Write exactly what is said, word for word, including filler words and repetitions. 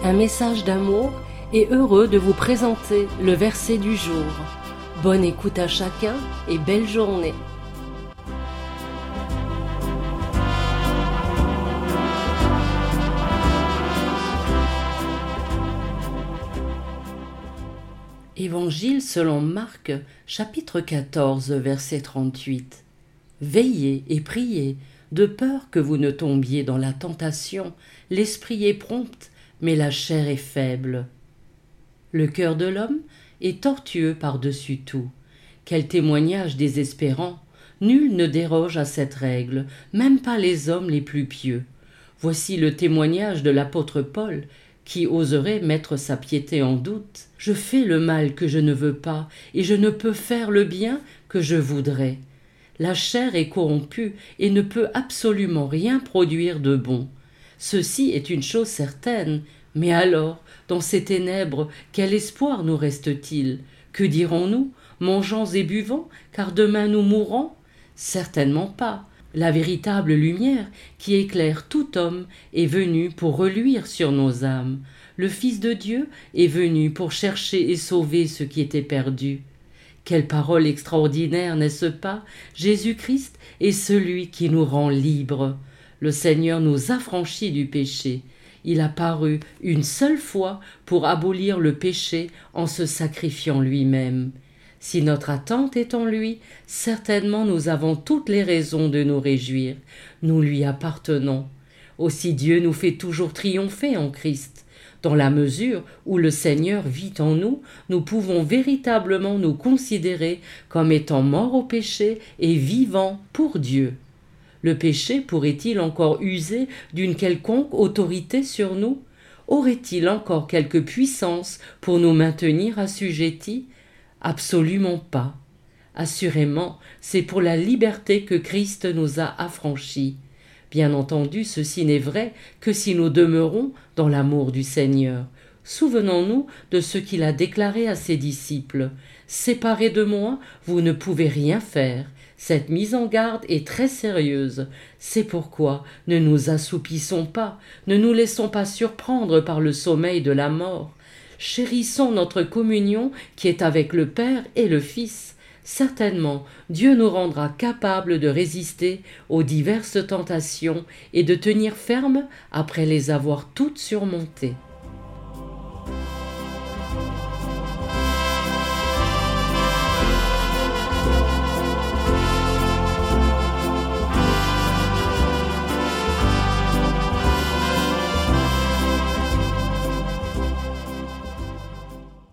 un message d'amour et heureux de vous présenter le verset du jour. Bonne écoute à chacun et belle journée. Évangile selon Marc, chapitre quatorze, verset trente-huit. Veillez et priez, de peur que vous ne tombiez dans la tentation. L'esprit est prompt, mais la chair est faible. Le cœur de l'homme est tortueux par-dessus tout. Quel témoignage désespérant! Nul ne déroge à cette règle, même pas les hommes les plus pieux. Voici le témoignage de l'apôtre Paul, qui oserait mettre sa piété en doute. « Je fais le mal que je ne veux pas, et je ne peux faire le bien que je voudrais. » La chair est corrompue et ne peut absolument rien produire de bon. Ceci est une chose certaine, mais alors, dans ces ténèbres, quel espoir nous reste-t-il? Que dirons-nous? Mangeons et buvons, car demain nous mourrons? Certainement pas. La véritable lumière qui éclaire tout homme est venue pour reluire sur nos âmes. Le Fils de Dieu est venu pour chercher et sauver ce qui était perdu. Quelle parole extraordinaire, n'est-ce pas? Jésus-Christ est celui qui nous rend libres. Le Seigneur nous affranchit du péché. Il a paru une seule fois pour abolir le péché en se sacrifiant lui-même. Si notre attente est en lui, certainement nous avons toutes les raisons de nous réjouir. Nous lui appartenons. Aussi Dieu nous fait toujours triompher en Christ. Dans la mesure où le Seigneur vit en nous, nous pouvons véritablement nous considérer comme étant morts au péché et vivants pour Dieu. Le péché pourrait-il encore user d'une quelconque autorité sur nous? Aurait-il encore quelque puissance pour nous maintenir assujettis? Absolument pas. Assurément, c'est pour la liberté que Christ nous a affranchis. Bien entendu, ceci n'est vrai que si nous demeurons dans l'amour du Seigneur. Souvenons-nous de ce qu'il a déclaré à ses disciples. « Séparés de moi, vous ne pouvez rien faire. » Cette mise en garde est très sérieuse. C'est pourquoi ne nous assoupissons pas, ne nous laissons pas surprendre par le sommeil de la mort. Chérissons notre communion qui est avec le Père et le Fils. Certainement, Dieu nous rendra capables de résister aux diverses tentations et de tenir ferme après les avoir toutes surmontées.